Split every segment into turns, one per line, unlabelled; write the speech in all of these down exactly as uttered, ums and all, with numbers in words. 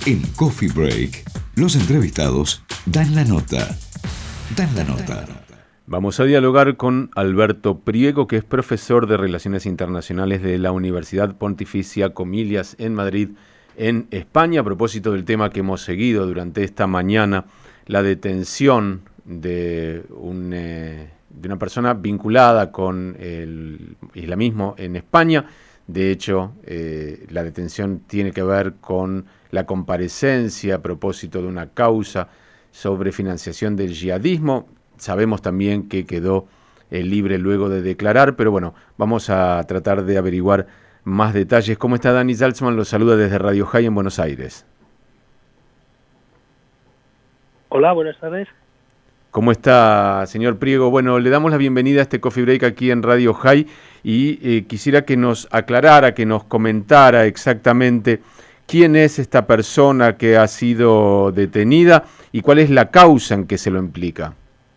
En Coffee Break, los entrevistados dan la nota. Dan la nota.
Vamos a dialogar con Alberto Priego, que es profesor de Relaciones Internacionales de la Universidad Pontificia Comillas en Madrid, en España, a propósito del tema que hemos seguido durante esta mañana, la detención de, un, eh, de una persona vinculada con el islamismo en España. De hecho, eh, la detención tiene que ver con la comparecencia a propósito de una causa sobre financiación del yihadismo. Sabemos también que quedó eh, libre luego de declarar, pero bueno, vamos a tratar de averiguar más detalles. ¿Cómo está Dani Salzman? Los saluda desde Radio High en Buenos Aires.
Hola, buenas tardes.
¿Cómo está, señor Priego? Bueno, le damos la bienvenida a este Coffee Break aquí en Radio High y eh, quisiera que nos aclarara, que nos comentara exactamente quién es esta persona que ha sido detenida y cuál es la causa en que se lo implica.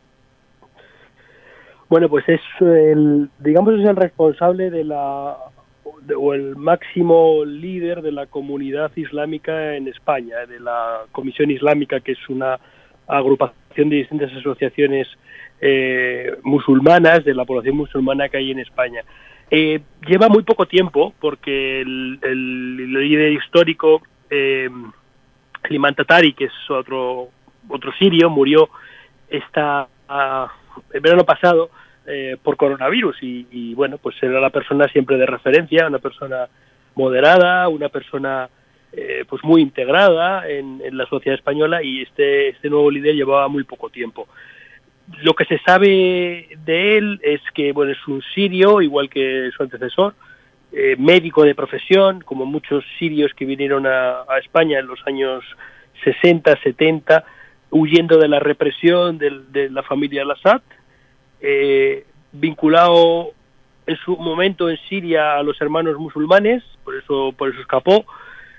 Bueno, pues es el, digamos, es el responsable de la, de, o el máximo líder de la comunidad islámica en España, de la Comisión Islámica, que es una agrupación de distintas asociaciones eh, musulmanas, de la población musulmana que hay en España. Eh, lleva muy poco tiempo, porque el, el, el líder histórico, eh, el Imam Tatari, que es otro, otro sirio, murió esta... Uh, el verano pasado eh, por coronavirus y, y bueno, pues era la persona siempre de referencia, una persona moderada, una persona eh, pues muy integrada en, en la sociedad española, y este, este nuevo líder llevaba muy poco tiempo. Lo que se sabe de él es que bueno, es un sirio, igual que su antecesor, eh, médico de profesión, como muchos sirios que vinieron a, a España en los años sesenta, setenta, huyendo de la represión de, de la familia al-Assad, eh, vinculado en su momento en Siria a los hermanos musulmanes, por eso por eso escapó,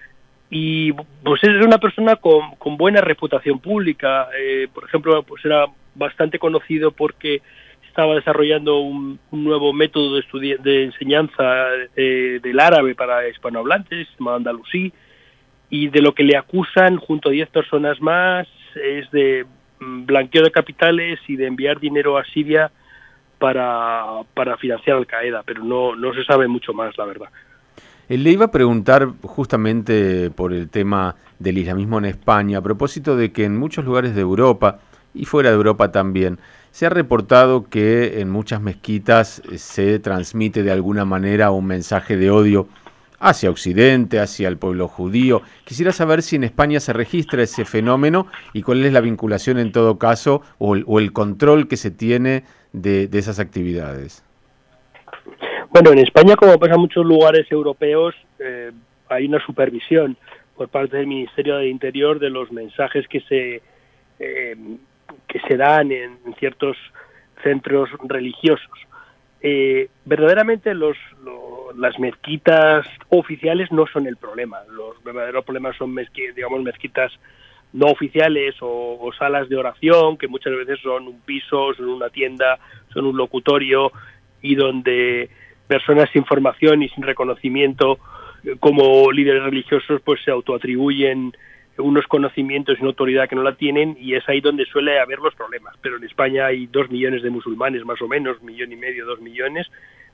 y pues es una persona con, con buena reputación pública. Eh, por ejemplo, pues era bastante conocido porque estaba desarrollando un, un nuevo método de, estudi- de enseñanza eh, del árabe para hispanohablantes, llamado andalusí, y de lo que le acusan junto a diez personas más es de blanqueo de capitales y de enviar dinero a Siria para, para financiar Al Qaeda, pero no, no se sabe mucho más, la verdad.
Le iba a preguntar justamente por el tema del islamismo en España, a propósito de que en muchos lugares de Europa, y fuera de Europa también, se ha reportado que en muchas mezquitas se transmite de alguna manera un mensaje de odio hacia Occidente, hacia el pueblo judío. Quisiera saber si en España se registra ese fenómeno y cuál es la vinculación en todo caso o el, o el control que se tiene de, de esas actividades.
Bueno, en España, como pasa en muchos lugares europeos, eh, hay una supervisión por parte del Ministerio de Interior de los mensajes que se eh, que se dan en, en ciertos centros religiosos. Eh, verdaderamente los, los, las mezquitas oficiales no son el problema. Los verdaderos problemas son mezqui, digamos, mezquitas no oficiales o, o salas de oración, que muchas veces son un piso, son una tienda, son un locutorio, y donde personas sin formación y sin reconocimiento como líderes religiosos pues se autoatribuyen unos conocimientos y una autoridad que no la tienen, y es ahí donde suele haber los problemas. Pero en España hay dos millones de musulmanes, más o menos, millón y medio, dos millones,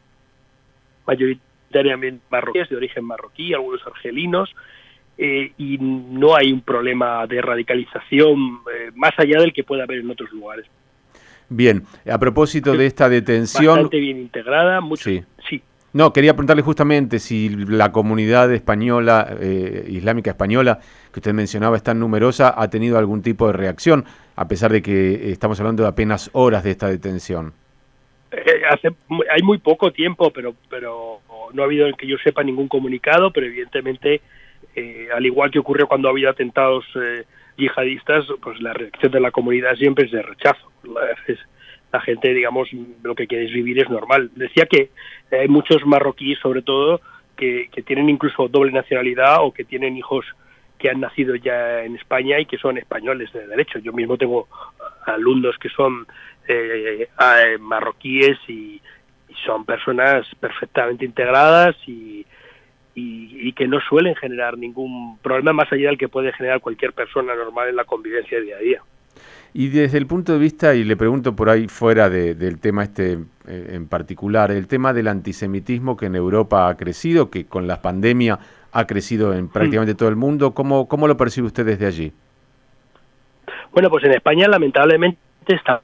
mayoritariamente marroquíes, de origen marroquí, algunos argelinos, eh, y no hay un problema de radicalización eh, más allá del que pueda haber en otros lugares.
Bien, a propósito de esta detención...
Bastante bien integrada, mucho...
Sí.
sí.
No, quería preguntarle justamente si la comunidad española, eh, islámica española, que usted mencionaba, es tan numerosa, ha tenido algún tipo de reacción, a pesar de que estamos hablando de apenas horas de esta detención.
Eh, hace, hay muy poco tiempo, pero pero no ha habido, en que yo sepa, ningún comunicado, pero evidentemente, eh, al igual que ocurrió cuando ha habido atentados eh, yihadistas, pues la reacción de la comunidad siempre es de rechazo. Es, la gente, digamos, lo que quiere vivir es normal. Decía que hay muchos marroquíes, sobre todo, que, que tienen incluso doble nacionalidad o que tienen hijos que han nacido ya en España y que son españoles de derecho. Yo mismo tengo alumnos que son eh, eh, marroquíes y, y son personas perfectamente integradas y, y, y que no suelen generar ningún problema más allá del que puede generar cualquier persona normal en la convivencia día a día.
Y desde el punto de vista, y le pregunto por ahí fuera de, del tema este eh, en particular, el tema del antisemitismo que en Europa ha crecido, que con la pandemia ha crecido en prácticamente todo el mundo, ¿cómo, cómo lo percibe usted desde allí?
Bueno, pues en España lamentablemente está...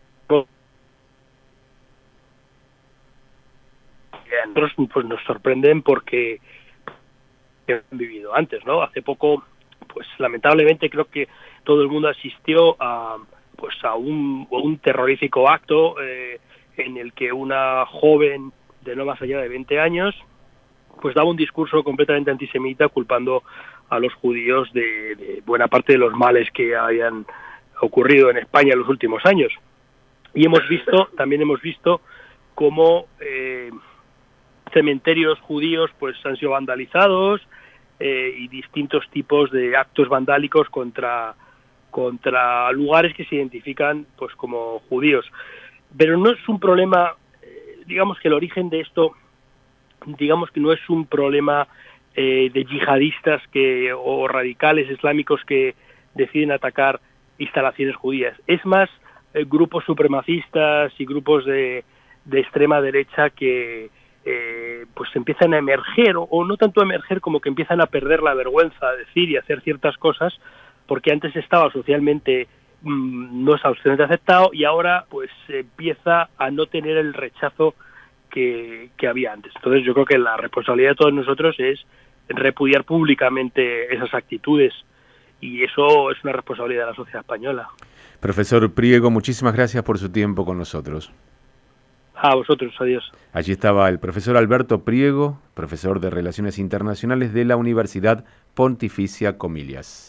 Nosotros pues nos sorprenden porque han vivido antes, ¿no? Hace poco, pues lamentablemente creo que todo el mundo asistió a pues a un, a un terrorífico acto eh, en el que una joven de no más allá de veinte años pues daba un discurso completamente antisemita culpando a los judíos de, de buena parte de los males que habían ocurrido en España en los últimos años. Y hemos visto, también hemos visto cómo eh, cementerios judíos pues han sido vandalizados eh, y distintos tipos de actos vandálicos contra contra lugares que se identifican pues como judíos. Pero no es un problema, eh, digamos que el origen de esto, digamos que no es un problema eh, de yihadistas que o radicales islámicos que deciden atacar instalaciones judías. Es más eh, grupos supremacistas y grupos de, de extrema derecha que eh, pues empiezan a emerger, o, o no tanto a emerger como que empiezan a perder la vergüenza de decir y hacer ciertas cosas, porque antes estaba socialmente mmm, no es absolutamente aceptado y ahora pues empieza a no tener el rechazo que, que había antes. Entonces yo creo que la responsabilidad de todos nosotros es repudiar públicamente esas actitudes y eso es una responsabilidad de la sociedad española.
Profesor Priego, muchísimas gracias por su tiempo con nosotros.
A vosotros, adiós.
Allí estaba el profesor Alberto Priego, profesor de Relaciones Internacionales de la Universidad Pontificia Comillas.